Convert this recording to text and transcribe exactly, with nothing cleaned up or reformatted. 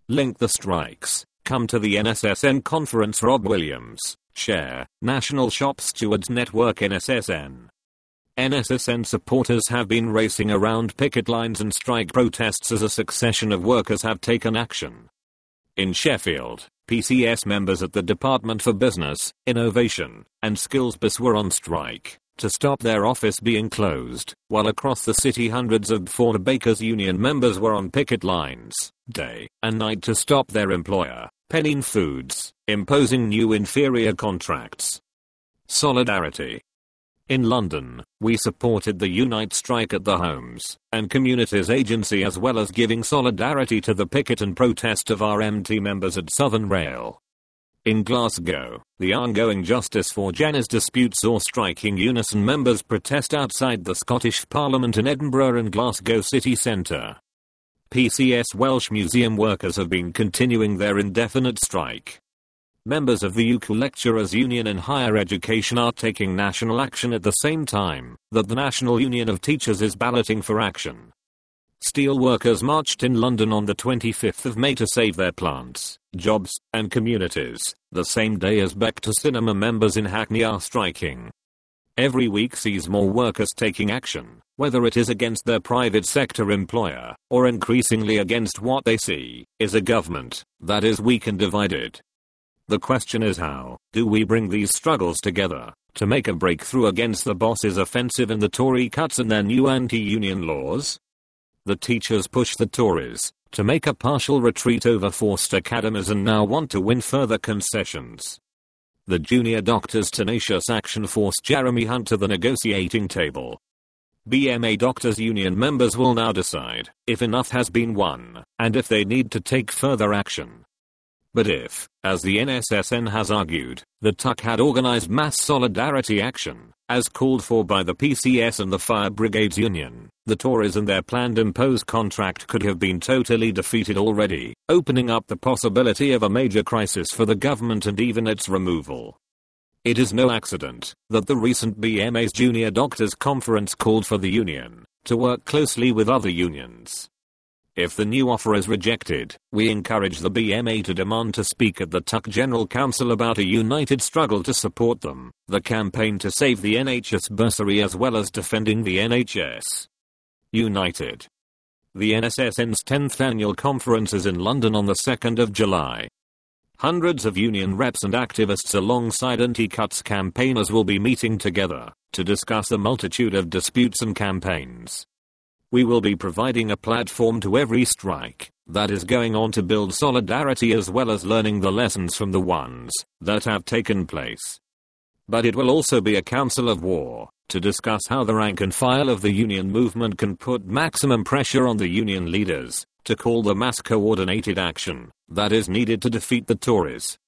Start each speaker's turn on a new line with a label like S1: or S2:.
S1: Link the strikes. Come to the N S S N conference. Rob Williams, Chair, National Shop Stewards Network N S S N. N S S N supporters have been racing around picket lines and strike protests as a succession of workers have taken action. In Sheffield, P C S members at the Department for Business, Innovation, and Skills B I S were on strike to stop their office being closed, while across the city hundreds of Ford Bakers Union members were on picket lines, day and night, to stop their employer, Pennine Foods, imposing new inferior contracts. Solidarity. In London, we supported the Unite strike at the Homes and Communities Agency, as well as giving solidarity to the picket and protest of R M T members at Southern Rail. In Glasgow, the ongoing Justice for Janus dispute saw striking Unison members protest outside the Scottish Parliament in Edinburgh and Glasgow city centre. P C S Welsh Museum workers have been continuing their indefinite strike. Members of the U K Lecturers Union in Higher Education are taking national action at the same time that the National Union of Teachers is balloting for action. Steel workers marched in London on the twenty-fifth of May to save their plants, jobs, and communities, the same day as Back to Cinema members in Hackney are striking. Every week sees more workers taking action, whether it is against their private sector employer, or increasingly against what they see is a government that is weak and divided. The question is, how do we bring these struggles together to make a breakthrough against the boss's offensive and the Tory cuts and their new anti-union laws? The teachers pushed the Tories to make a partial retreat over forced academies and now want to win further concessions. The junior doctors' tenacious action forced Jeremy Hunt to the negotiating table. B M A Doctors Union members will now decide if enough has been won and if they need to take further action. But if, as the N S S N has argued, the T U C had organised mass solidarity action, as called for by the P C S and the Fire Brigades Union, the Tories and their planned imposed contract could have been totally defeated already, opening up the possibility of a major crisis for the government and even its removal. It is no accident that the recent B M A's Junior Doctors Conference called for the union to work closely with other unions. If the new offer is rejected, we encourage the B M A to demand to speak at the T U C General Council about a united struggle to support them, the campaign to save the N H S bursary as well as defending the N H S. United. The N S S N's tenth annual conference is in London on the second of July. Hundreds of union reps and activists alongside anti-cuts campaigners will be meeting together to discuss a multitude of disputes and campaigns. We will be providing a platform to every strike that is going on to build solidarity as well as learning the lessons from the ones that have taken place. But it will also be a council of war to discuss how the rank and file of the union movement can put maximum pressure on the union leaders to call the mass coordinated action that is needed to defeat the Tories.